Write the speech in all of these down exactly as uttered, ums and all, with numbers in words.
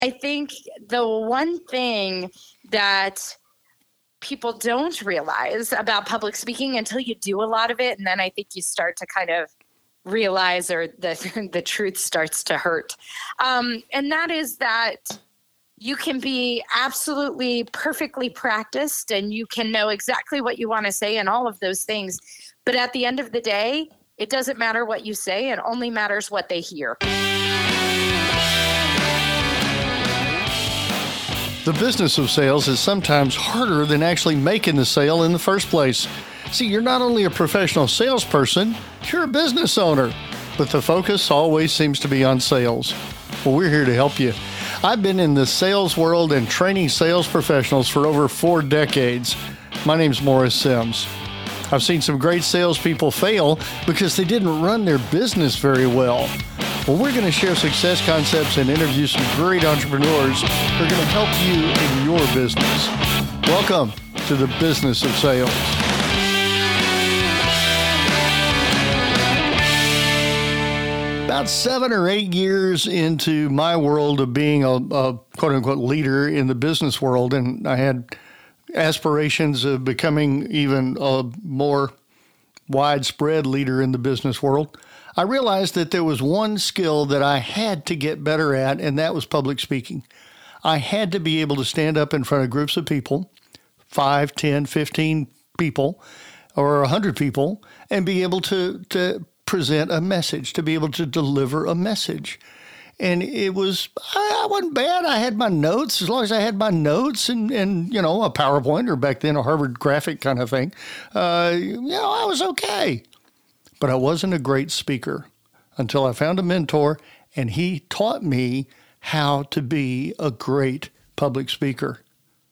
I think the one thing that people don't realize about public speaking until you do a lot of it, and then I think you start to kind of realize, or the the truth starts to hurt, um, and that is that you can be absolutely perfectly practiced and you can know exactly what you want to say and all of those things. But at the end of the day, it doesn't matter what you say. It only matters what they hear. The business of sales is sometimes harder than actually making the sale in the first place. See, you're not only a professional salesperson, you're a business owner, but the focus always seems to be on sales. Well, we're here to help you. I've been in the sales world and training sales professionals for over four decades. My name's Morris Sims. I've seen some great salespeople fail because they didn't run their business very well. Well, we're going to share success concepts and interview some great entrepreneurs who are going to help you in your business. Welcome to the business of sales. About seven or eight years into my world of being a, a quote-unquote leader in the business world, and I had aspirations of becoming even a more widespread leader in the business world, I realized that there was one skill that I had to get better at, and that was public speaking. I had to be able to stand up in front of groups of people, five, ten, fifteen people, or one hundred people, and be able to, to present a message, to be able to deliver a message. And it was, I wasn't bad. I had my notes. As long as I had my notes and, and you know, a PowerPoint, or back then a Harvard graphic kind of thing, uh, you know, I was okay. But I wasn't a great speaker until I found a mentor, and he taught me how to be a great public speaker.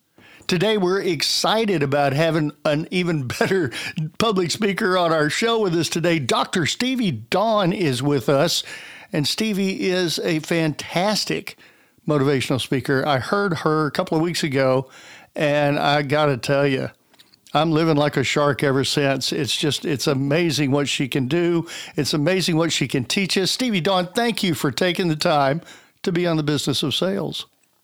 Today, we're excited about having an even better public speaker on our show with us today. Doctor Stevie Dawn is with us, and Stevie is a fantastic motivational speaker. I heard her a couple of weeks ago, and I got to tell you, I'm living like a shark ever since. It's just, it's amazing what she can do. It's amazing what she can teach us. Stevie Dawn, thank you for taking the time to be on the business of sales.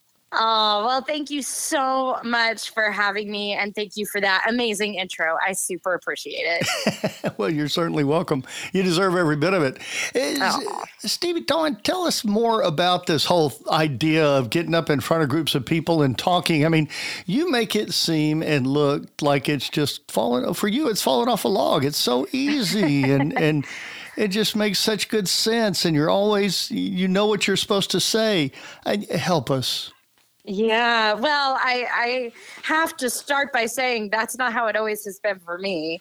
Oh, well, thank you so much for having me, and thank you for that amazing intro. I super appreciate it. Well, you're certainly welcome. You deserve every bit of it. Oh. Stevie Dawn, tell us more about this whole idea of getting up in front of groups of people and talking. I mean, you make it seem and look like it's just falling, for you, it's falling off a log. It's so easy and, and it just makes such good sense. And you're always, you know what you're supposed to say. I, help us. Yeah, well, I, I have to start by saying that's not how it always has been for me.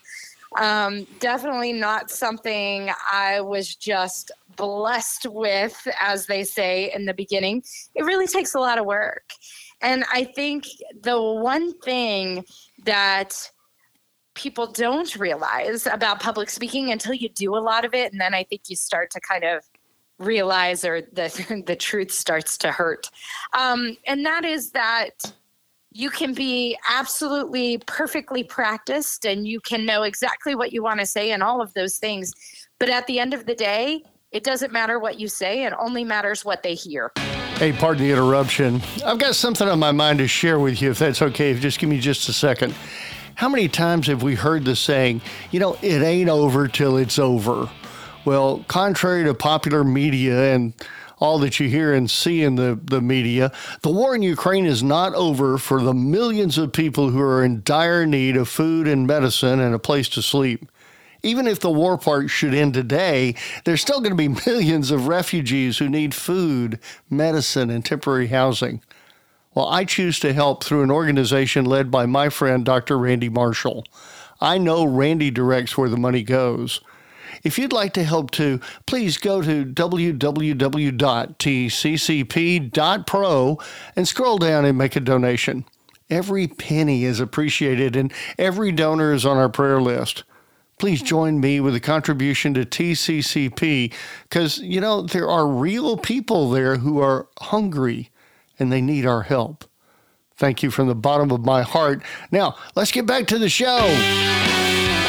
Um, definitely not something I was just blessed with, as they say in the beginning. It really takes a lot of work. And I think the one thing that people don't realize about public speaking until you do a lot of it, and then I think you start to kind of realize, or the the truth starts to hurt. Um, and that is that you can be absolutely perfectly practiced and you can know exactly what you want to say and all of those things. But at the end of the day, it doesn't matter what you say. It only matters what they hear. Hey, pardon the interruption. I've got something on my mind to share with you, if that's okay. Just give me just a second. How many times have we heard the saying, you know, it ain't over till it's over? Well, contrary to popular media and all that you hear and see in the, the media, the war in Ukraine is not over for the millions of people who are in dire need of food and medicine and a place to sleep. Even if the war part should end today, there's still going to be millions of refugees who need food, medicine, and temporary housing. Well, I choose to help through an organization led by my friend, Doctor Randy Marshall. I know Randy directs where the money goes. If you'd like to help too, please go to w w w dot t c c p dot pro and scroll down and make a donation. Every penny is appreciated and every donor is on our prayer list. Please join me with a contribution to T C C P because, you know, there are real people there who are hungry and they need our help. Thank you from the bottom of my heart. Now, let's get back to the show.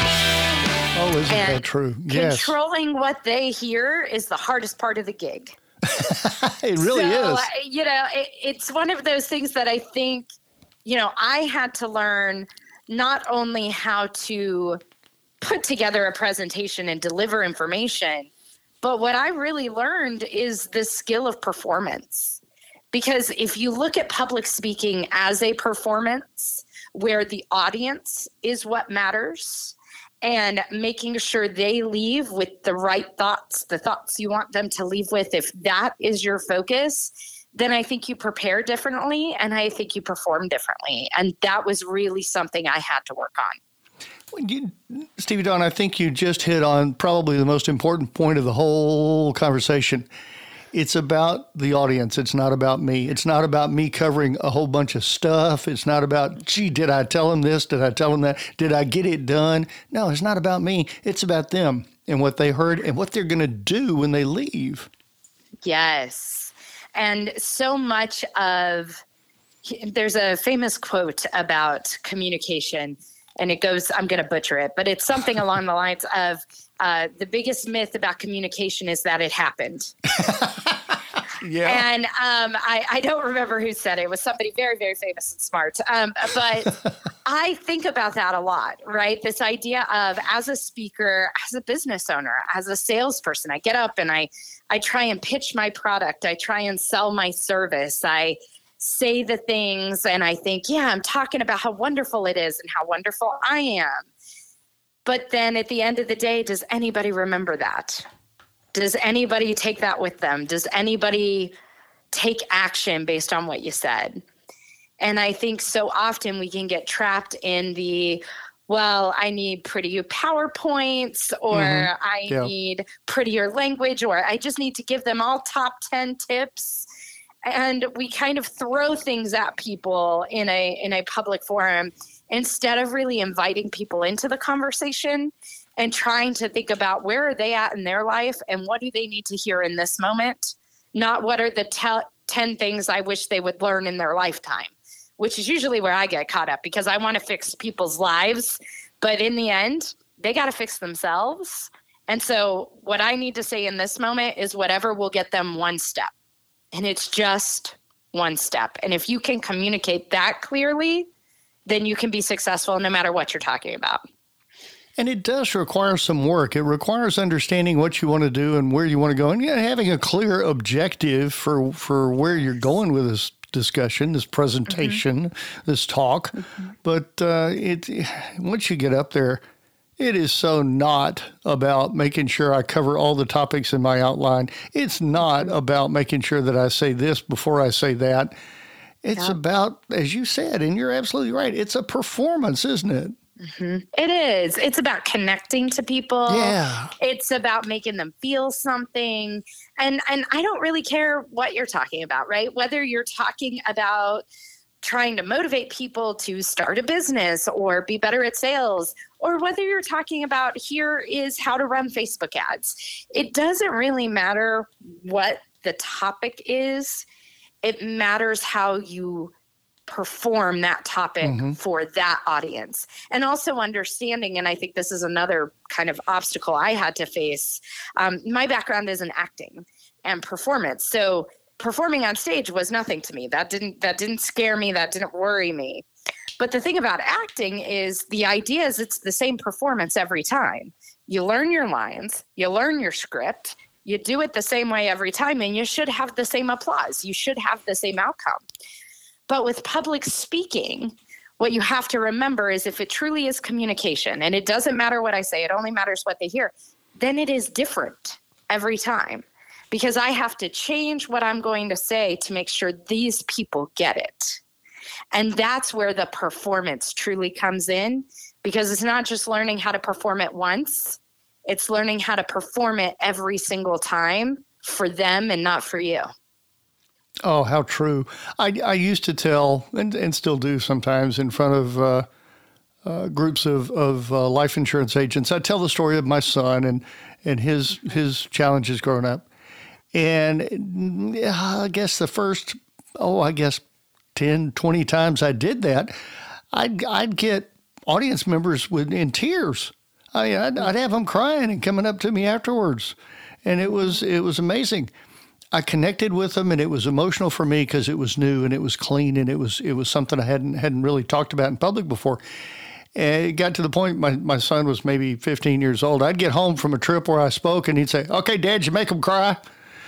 Oh, isn't and that true? Controlling yes. what they hear is the hardest part of the gig. It really so, is. You know, it, it's one of those things that I think, you know, I had to learn not only how to put together a presentation and deliver information, but what I really learned is the skill of performance. Because if you look at public speaking as a performance where the audience is what matters, and making sure they leave with the right thoughts, the thoughts you want them to leave with, if that is your focus, then I think you prepare differently and I think you perform differently. And that was really something I had to work on. You, Stevie Dawn, I think you just hit on probably the most important point of the whole conversation. It's about the audience. It's not about me. It's not about me covering a whole bunch of stuff. It's not about, gee, did I tell them this? Did I tell them that? Did I get it done? No, it's not about me. It's about them and what they heard and what they're going to do when they leave. Yes. And so much of, there's a famous quote about communication, and it goes, I'm going to butcher it, but it's something along the lines of, uh, the biggest myth about communication is that it happened. Yeah. And um, I, I don't remember who said it. It was somebody very, very famous and smart. Um, but I think about that a lot, right? This idea of, as a speaker, as a business owner, as a salesperson, I get up and I, I try and pitch my product. I try and sell my service. I say the things and I think, yeah, I'm talking about how wonderful it is and how wonderful I am. But then at the end of the day, does anybody remember that? Does anybody take that with them? Does anybody take action based on what you said? And I think so often we can get trapped in the, well, I need prettier PowerPoints, or mm-hmm. I yeah. need prettier language, or I just need to give them all top ten tips. And we kind of throw things at people in a in a public forum instead of really inviting people into the conversation and trying to think about where are they at in their life and what do they need to hear in this moment, not what are the te- ten things I wish they would learn in their lifetime, which is usually where I get caught up because I want to fix people's lives. But in the end, they got to fix themselves. And so what I need to say in this moment is whatever will get them one step. And it's just one step. And if you can communicate that clearly, then you can be successful no matter what you're talking about. And it does require some work. It requires understanding what you want to do and where you want to go, and yeah, having a clear objective for, for where you're going with this discussion, this presentation, mm-hmm. this talk. Mm-hmm. But uh, it once you get up there, it is so not about making sure I cover all the topics in my outline. It's not about making sure that I say this before I say that. It's yeah. about, as you said, and you're absolutely right, it's a performance, isn't it? Mm-hmm. It is. It's about connecting to people. Yeah. It's about making them feel something. And and I don't really care what you're talking about, right? Whether you're talking about trying to motivate people to start a business or be better at sales, or whether you're talking about here is how to run Facebook ads. It doesn't really matter what the topic is. It matters how you perform that topic mm-hmm. for that audience. And also understanding, and I think this is another kind of obstacle I had to face. Um, my background is in acting and performance. So performing on stage was nothing to me. That didn't, that didn't scare me. That didn't worry me. But the thing about acting is the idea is it's the same performance every time. You learn your lines, you learn your script, you do it the same way every time, and you should have the same applause. You should have the same outcome. But with public speaking, what you have to remember is if it truly is communication, and it doesn't matter what I say, it only matters what they hear, then it is different every time. Because I have to change what I'm going to say to make sure these people get it. And that's where the performance truly comes in, because it's not just learning how to perform it once, it's learning how to perform it every single time for them and not for you. Oh, how true. I, I used to tell, and, and still do sometimes in front of uh, uh, groups of, of uh, life insurance agents, I tell the story of my son and, and his his challenges growing up. And uh, I guess the first, oh, I guess ten, twenty times I did that, I'd, I'd get audience members with in tears. I mean, I'd, I'd have them crying and coming up to me afterwards. And it was it was amazing. I connected with them, and it was emotional for me because it was new and it was clean and it was it was something I hadn't hadn't really talked about in public before. And it got to the point my, my son was maybe fifteen years old. I'd get home from a trip where I spoke, and he'd say, "Okay, Dad, you make them cry."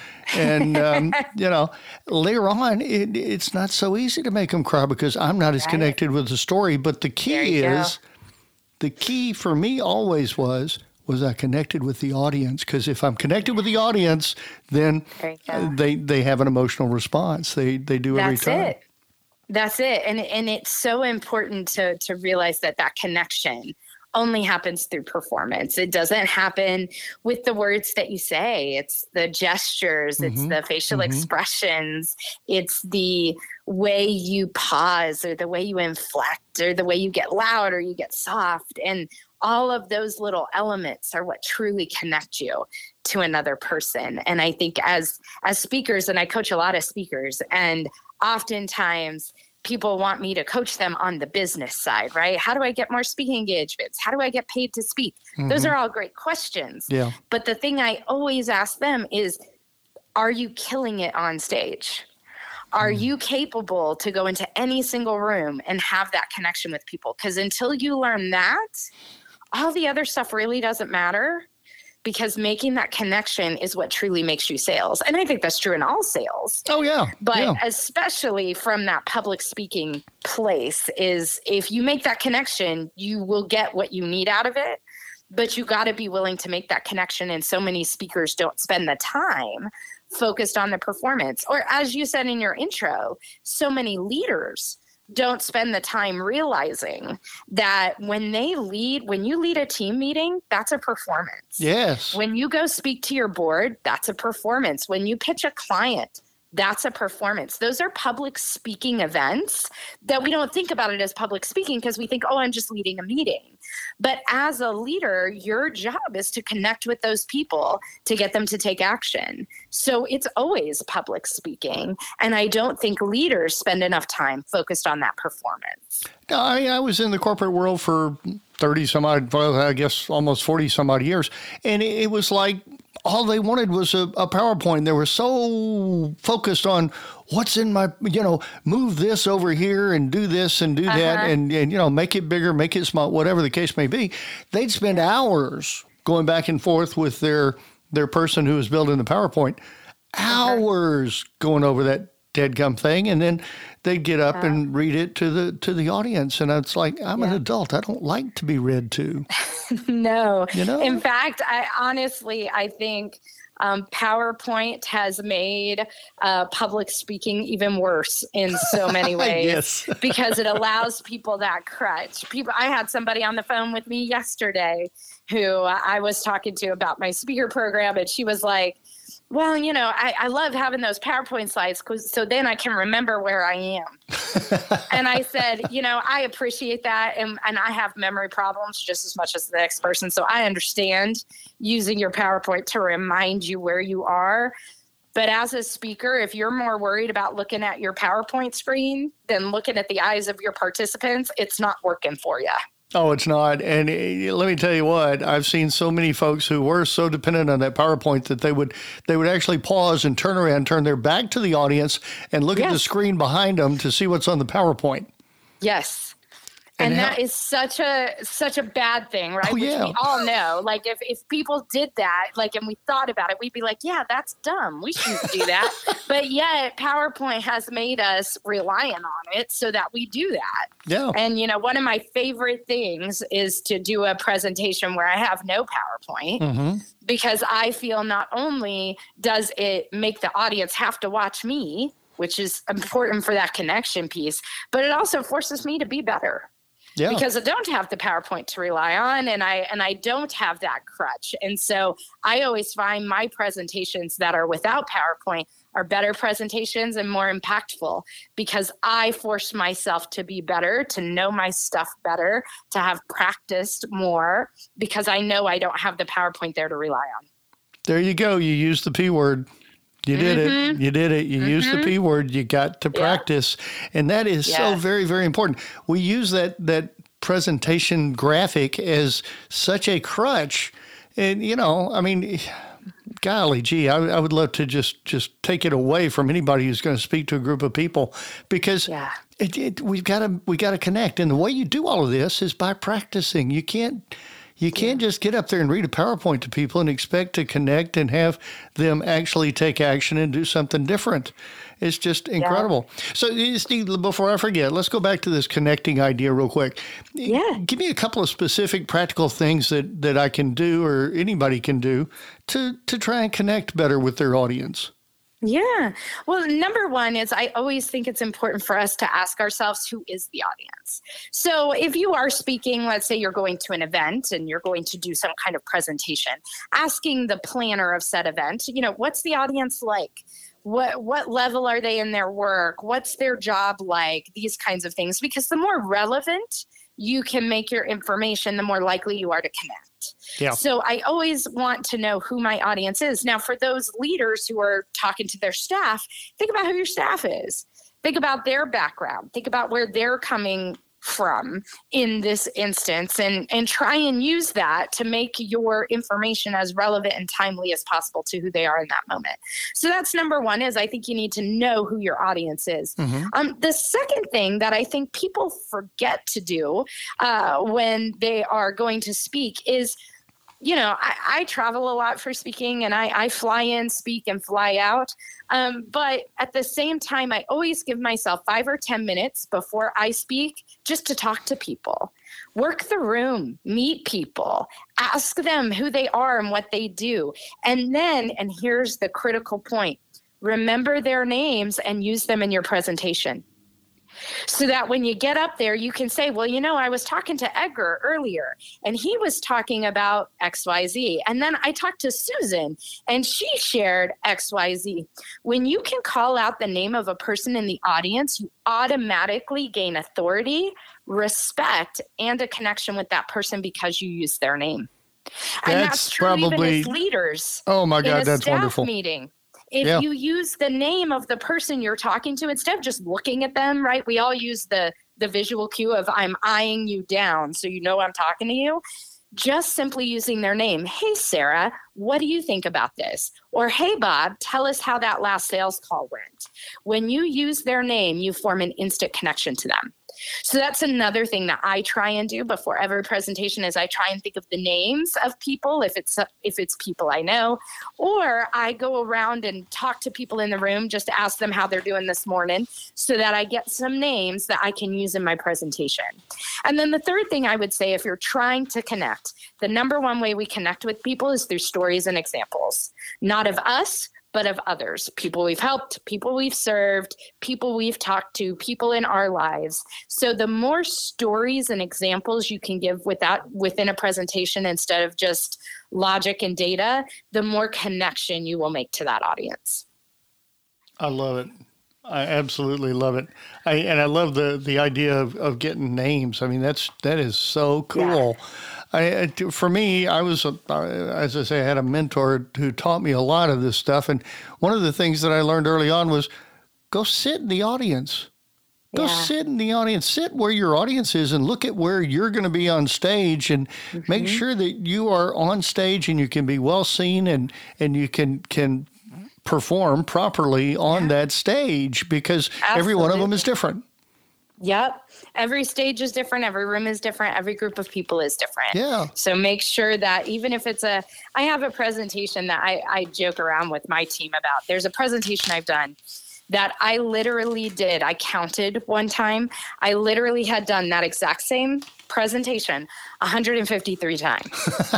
And, um, you know, later on, it, it's not so easy to make them cry because I'm not as Right. connected with the story. But the There key you go. is, the key for me always was, was I connected with the audience. Because if I'm connected with the audience, then There you go. uh, they, they have an emotional response. They, they do every That's time. it. That's it. And and it's so important to to realize that that connection only happens through performance. It doesn't happen with the words that you say. It's the gestures, it's Mhm, the facial mhm. expressions, it's the way you pause or the way you inflect or the way you get loud or you get soft. And all of those little elements are what truly connect you to another person. And I think as as speakers, and I coach a lot of speakers, and oftentimes people want me to coach them on the business side, right? How do I get more speaking engagements? How do I get paid to speak? Those Mhm. are all great questions. Yeah. But the thing I always ask them is, are you killing it on stage? Are Mm. you capable to go into any single room and have that connection with people? Because until you learn that, all the other stuff really doesn't matter, because making that connection is what truly makes you sales. And I think that's true in all sales. Oh, yeah. But yeah. especially from that public speaking place, is if you make that connection, you will get what you need out of it. But you got to be willing to make that connection. And so many speakers don't spend the time focused on the performance. Or as you said in your intro, so many leaders don't spend the time realizing that when they lead, when you lead a team meeting, that's a performance. Yes. When you go speak to your board, that's a performance. When you pitch a client, that's a performance. Those are public speaking events that we don't think about it as public speaking because we think, oh, I'm just leading a meeting. But as a leader, your job is to connect with those people to get them to take action. So it's always public speaking. And I don't think leaders spend enough time focused on that performance. No, I, I was in the corporate world for thirty some odd, well, I guess almost forty some odd years. And it, it was like all they wanted was a, a PowerPoint. They were so focused on what's in my, you know, move this over here and do this and do that Uh-huh. and, and, you know, make it bigger, make it small, whatever the case may be. They'd spend hours going back and forth with their, their person who was building the PowerPoint, hours going over that deadgum thing, and then they'd get up and read it to the to the audience. And it's like, I'm an Yeah. adult. I don't like to be read to. No. You know? In fact, I honestly, I think um, PowerPoint has made uh, public speaking even worse in so many ways. Yes. Because it allows people that crutch. People, I had somebody on the phone with me yesterday who I was talking to about my speaker program, and she was like, well, you know, I, I love having those PowerPoint slides because so then I can remember where I am. And I said, you know, I appreciate that. And, and I have memory problems just as much as the next person. So I understand using your PowerPoint to remind you where you are. But as a speaker, if you're more worried about looking at your PowerPoint screen than looking at the eyes of your participants, it's not working for you. Oh, it's not. And uh, let me tell you what, I've seen so many folks who were so dependent on that PowerPoint that they would they would actually pause and turn around, turn their back to the audience and look at the Yes. screen behind them to see what's on the PowerPoint. Yes. And And, how- that is such a such a bad thing, right? Oh, Which yeah. we all know. Like if, if people did that, like, and we thought about it, we'd be like, yeah, that's dumb. We shouldn't do that. But yet PowerPoint has made us reliant on it so that we do that. Yeah. And, you know, one of my favorite things is to do a presentation where I have no PowerPoint, Mm-hmm. because I feel not only does it make the audience have to watch me, which is important for that connection piece, but it also forces me to be better. Yeah. Because I don't have the PowerPoint to rely on, and I and I don't have that crutch. And so I always find my presentations that are without PowerPoint are better presentations and more impactful, because I force myself to be better, to know my stuff better, to have practiced more, because I know I don't have the PowerPoint there to rely on. There you go. You used the P word. You did Mhm. it. You did it. You used the P word. You got to Yeah. practice. And that is so Yes. very, very important. We use that that presentation graphic as such a crutch. And, you know, I mean, golly gee, I, I would love to just just take it away from anybody who's going to speak to a group of people, because Yeah. it, it, we've got to we got to connect, and the way you do all of this is by practicing. You can't you can't just get up there and read a PowerPoint to people and expect to connect and have them actually take action and do something different. It's just incredible. Yeah. So, Steve, before I forget, let's go back to this connecting idea real quick. Yeah. Give me a couple of specific practical things that, that I can do or anybody can do to, to try and connect better with their audience. Yeah. Well, number one is I always think it's important for us to ask ourselves, who is the audience? So if you are speaking, let's say you're going to an event and you're going to do some kind of presentation, asking the planner of said event, you know, what's the audience like? What what level are they in their work? What's their job like? These kinds of things. Because the more relevant you can make your information, the more likely you are to connect. Yeah. So I always want to know who my audience is. Now, for those leaders who are talking to their staff, think about who your staff is. Think about their background. Think about where they're coming from in this instance, and, and try and use that to make your information as relevant and timely as possible to who they are in that moment. So that's number one, is I think you need to know who your audience is. Mm-hmm. Um, the second thing that I think people forget to do uh, when they are going to speak is, you know, I, I travel a lot for speaking, and I, I fly in, speak, and fly out. Um, but at the same time, I always give myself five or ten minutes before I speak just to talk to people, work the room, meet people, ask them who they are and what they do. And then, and here's the critical point, remember their names and use them in your presentation. So that when you get up there, you can say, well, you know, I was talking to Edgar earlier and he was talking about X Y Z. And then I talked to Susan and she shared X Y Z. When you can call out the name of a person in the audience, you automatically gain authority, respect, and a connection with that person because you use their name. And that's, that's true probably, even as leaders. Oh my God, in a that's staff wonderful. Meeting. If yeah. you use the name of the person you're talking to, instead of just looking at them, right? We all use the, the visual cue of I'm eyeing you down so you know I'm talking to you. Just simply using their name. Hey, Sarah, what do you think about this? Or, hey, Bob, tell us how that last sales call went. When you use their name, you form an instant connection to them. So that's another thing that I try and do before every presentation is I try and think of the names of people, if it's if it's people I know, or I go around and talk to people in the room just to ask them how they're doing this morning so that I get some names that I can use in my presentation. And then the third thing I would say, if you're trying to connect, the number one way we connect with people is through stories and examples, not of us, but of others, people we've helped, people we've served, people we've talked to, people in our lives. So the more stories and examples you can give with that within a presentation instead of just logic and data, the more connection you will make to that audience. I love it. I absolutely love it. I, and I love the, the idea of, of getting names. I mean, that's, that is so cool. Yeah. I, for me, I was, a, as I say, I had a mentor who taught me a lot of this stuff. And one of the things that I learned early on was go sit in the audience. Go yeah. sit in the audience. Sit where your audience is and look at where you're going to be on stage and mm-hmm. make sure that you are on stage and you can be well seen and, and you can, can perform properly on yeah. that stage because Absolutely. Every one of them is different. Yep. Every stage is different. Every room is different. Every group of people is different. Yeah. So make sure that even if it's a, I have a presentation that I, I joke around with my team about. There's a presentation I've done that I literally did. I counted one time. I literally had done that exact same presentation one hundred fifty-three times.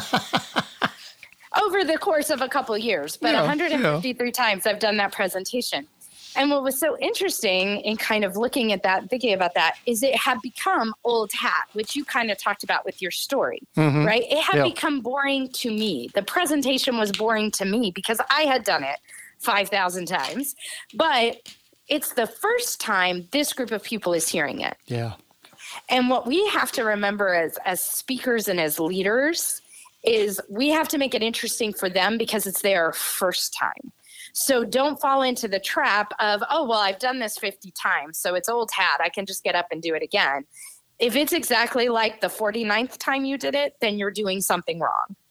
Over the course of a couple of years, but yeah, one hundred fifty-three yeah. times I've done that presentation. And what was so interesting in kind of looking at that, thinking about that, is it had become old hat, which you kind of talked about with your story, mm-hmm. right? It had yeah. become boring to me. The presentation was boring to me because I had done it five thousand times. But it's the first time this group of people is hearing it. Yeah. And what we have to remember as, as speakers and as leaders is we have to make it interesting for them because it's their first time. So don't fall into the trap of, oh, well, I've done this fifty times, so it's old hat. I can just get up and do it again. If it's exactly like the forty-ninth time you did it, then you're doing something wrong.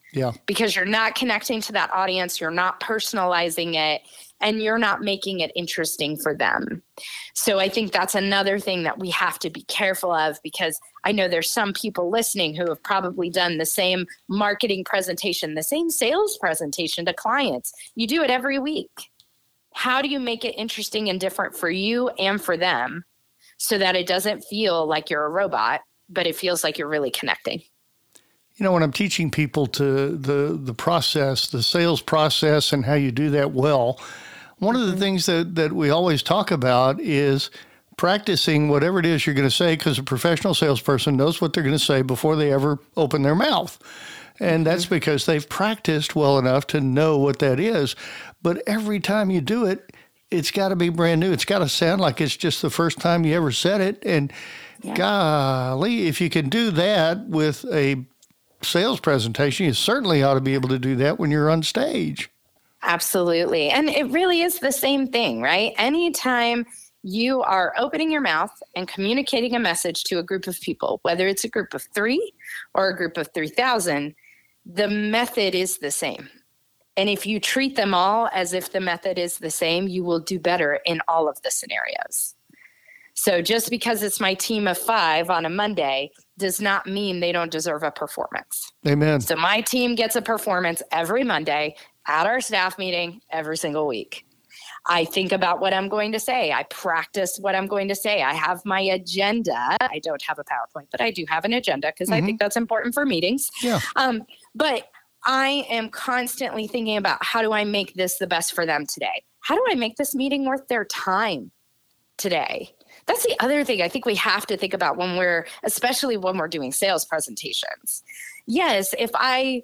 Yeah. Because you're not connecting to that audience, you're not personalizing it, and you're not making it interesting for them. So I think that's another thing that we have to be careful of, because I know there's some people listening who have probably done the same marketing presentation, the same sales presentation to clients. You do it every week. How do you make it interesting and different for you and for them so that it doesn't feel like you're a robot, but it feels like you're really connecting? You know, when I'm teaching people to the, the process, the sales process, and how you do that well, one of the things that, that we always talk about is practicing whatever it is you're going to say, because a professional salesperson knows what they're going to say before they ever open their mouth. And that's because they've practiced well enough to know what that is. But every time you do it, it's got to be brand new. It's got to sound like it's just the first time you ever said it. And yeah. golly, if you can do that with a sales presentation, you certainly ought to be able to do that when you're on stage. Absolutely. And it really is the same thing, right? Anytime you are opening your mouth and communicating a message to a group of people, whether it's a group of three or a group of three thousand, the method is the same. And if you treat them all as if the method is the same, you will do better in all of the scenarios. So just because it's my team of five on a Monday does not mean they don't deserve a performance. Amen. So my team gets a performance every Monday at our staff meeting every single week. I think about what I'm going to say. I practice what I'm going to say. I have my agenda. I don't have a PowerPoint, but I do have an agenda because mm-hmm. I think that's important for meetings. Yeah. Um, but I am constantly thinking about, how do I make this the best for them today? How do I make this meeting worth their time today? That's the other thing I think we have to think about when we're, especially when we're doing sales presentations. Yes, if I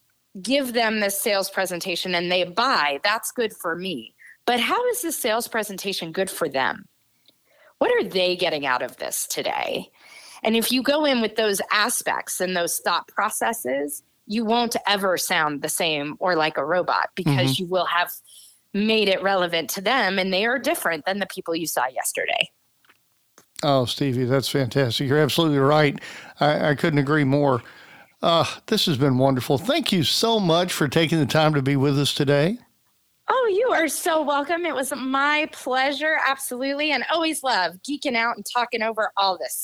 give them this sales presentation and they buy, that's good for me. But how is this sales presentation good for them? What are they getting out of this today? And if you go in with those aspects and those thought processes, you won't ever sound the same or like a robot, because mm-hmm. you will have made it relevant to them, and they are different than the people you saw yesterday. Oh, Stevie, that's fantastic. You're absolutely right. I, I couldn't agree more. Uh, this has been wonderful. Thank you so much for taking the time to be with us today. Oh, you are so welcome. It was my pleasure. Absolutely. And always love geeking out and talking over all this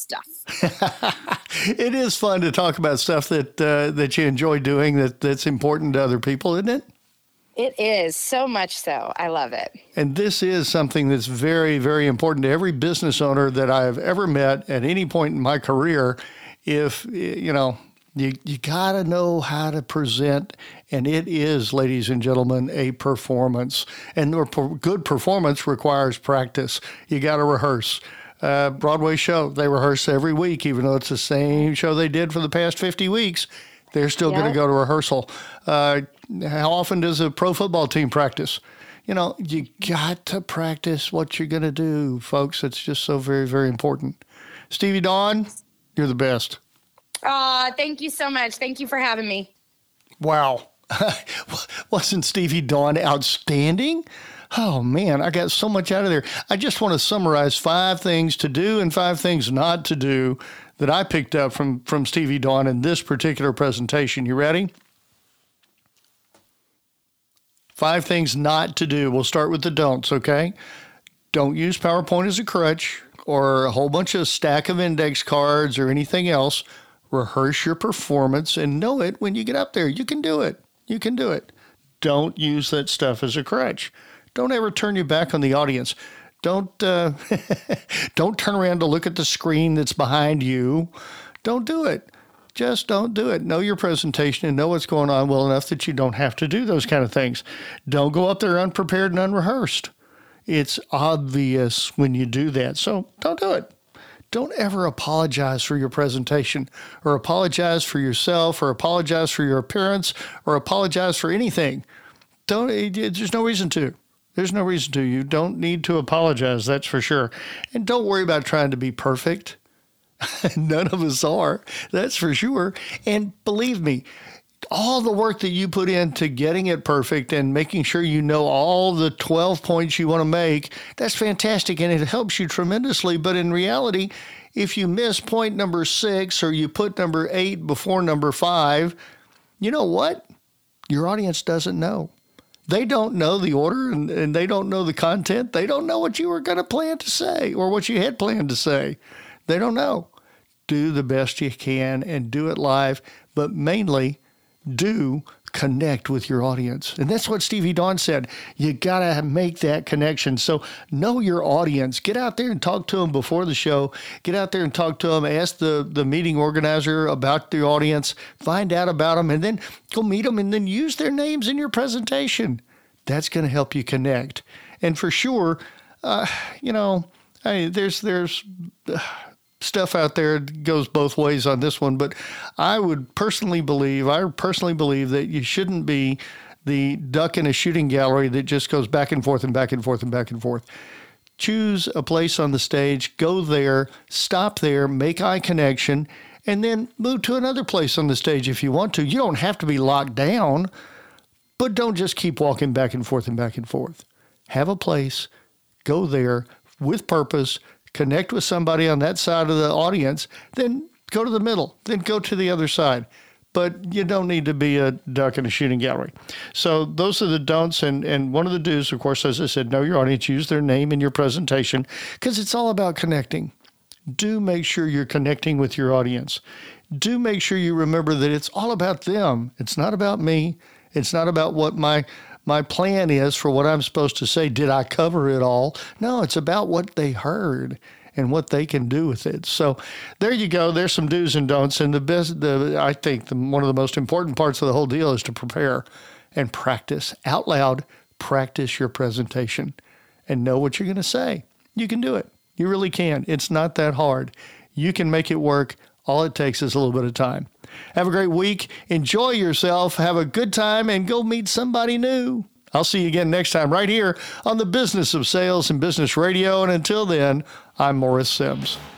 stuff. It is fun to talk about stuff that uh, that you enjoy doing, that, that's important to other people, isn't it? It is, so much so. I love it. And this is something that's very, very important to every business owner that I have ever met at any point in my career. If, you know, you, you got to know how to present, and it is, ladies and gentlemen, a performance. And good performance requires practice. You got to rehearse. Uh, Broadway show, they rehearse every week, even though it's the same show they did for the past fifty weeks. They're still yep. going to go to rehearsal. Uh, how often does a pro football team practice? You know, you got to practice what you're going to do, folks. It's just so very, very important. Stevie Dawn, you're the best. Aw, thank you so much. Thank you for having me. Wow. Wasn't Stevie Dawn outstanding? Oh, man, I got so much out of there. I just want to summarize five things to do and five things not to do that I picked up from, from Stevie Dawn in this particular presentation. You ready? Five things not to do. We'll start with the don'ts, okay? Don't use PowerPoint as a crutch or a whole bunch of stack of index cards or anything else. Rehearse your performance and know it when you get up there. You can do it. You can do it. Don't use that stuff as a crutch. Don't ever turn your back on the audience. Don't uh, don't turn around to look at the screen that's behind you. Don't do it. Just don't do it. Know your presentation and know what's going on well enough that you don't have to do those kind of things. Don't go up there unprepared and unrehearsed. It's obvious when you do that, so don't do it. Don't ever apologize for your presentation or apologize for yourself or apologize for your appearance or apologize for anything. Don't. There's no reason to. There's no reason to. You don't need to apologize, that's for sure. And don't worry about trying to be perfect. None of us are, that's for sure. And believe me, all the work that you put into getting it perfect and making sure you know all the twelve points you want to make, that's fantastic and it helps you tremendously. But in reality, if you miss point number six or you put number eight before number five, you know what? Your audience doesn't know. They don't know the order and, and they don't know the content. They don't know what you were going to plan to say or what you had planned to say. They don't know. Do the best you can and do it live, but mainly do connect with your audience. And that's what Stevie Dawn said. You got to make that connection. So know your audience. Get out there and talk to them before the show. Get out there and talk to them. Ask the, the meeting organizer about the audience. Find out about them and then go meet them and then use their names in your presentation. That's going to help you connect. And for sure, uh, you know, I, there's, there's, uh, stuff out there goes both ways on this one, but I would personally believe, I personally believe that you shouldn't be the duck in a shooting gallery that just goes back and forth and back and forth and back and forth. Choose a place on the stage, go there, stop there, make eye connection, and then move to another place on the stage if you want to. You don't have to be locked down, but don't just keep walking back and forth and back and forth. Have a place, go there with purpose, connect with somebody on that side of the audience, then go to the middle, then go to the other side. But you don't need to be a duck in a shooting gallery. So those are the don'ts. And, and one of the do's, of course, as I said, know your audience, use their name in your presentation because it's all about connecting. Do make sure you're connecting with your audience. Do make sure you remember that it's all about them. It's not about me. It's not about what my My plan is for what I'm supposed to say. Did I cover it all? No, it's about what they heard and what they can do with it. So there you go. There's some do's and don'ts. And the best, the, I think the, one of the most important parts of the whole deal is to prepare and practice out loud. Practice your presentation and know what you're going to say. You can do it. You really can. It's not that hard. You can make it work. All it takes is a little bit of time. Have a great week. Enjoy yourself. Have a good time and go meet somebody new. I'll see you again next time right here on the Business of Sales and Business Radio. And until then, I'm Morris Sims.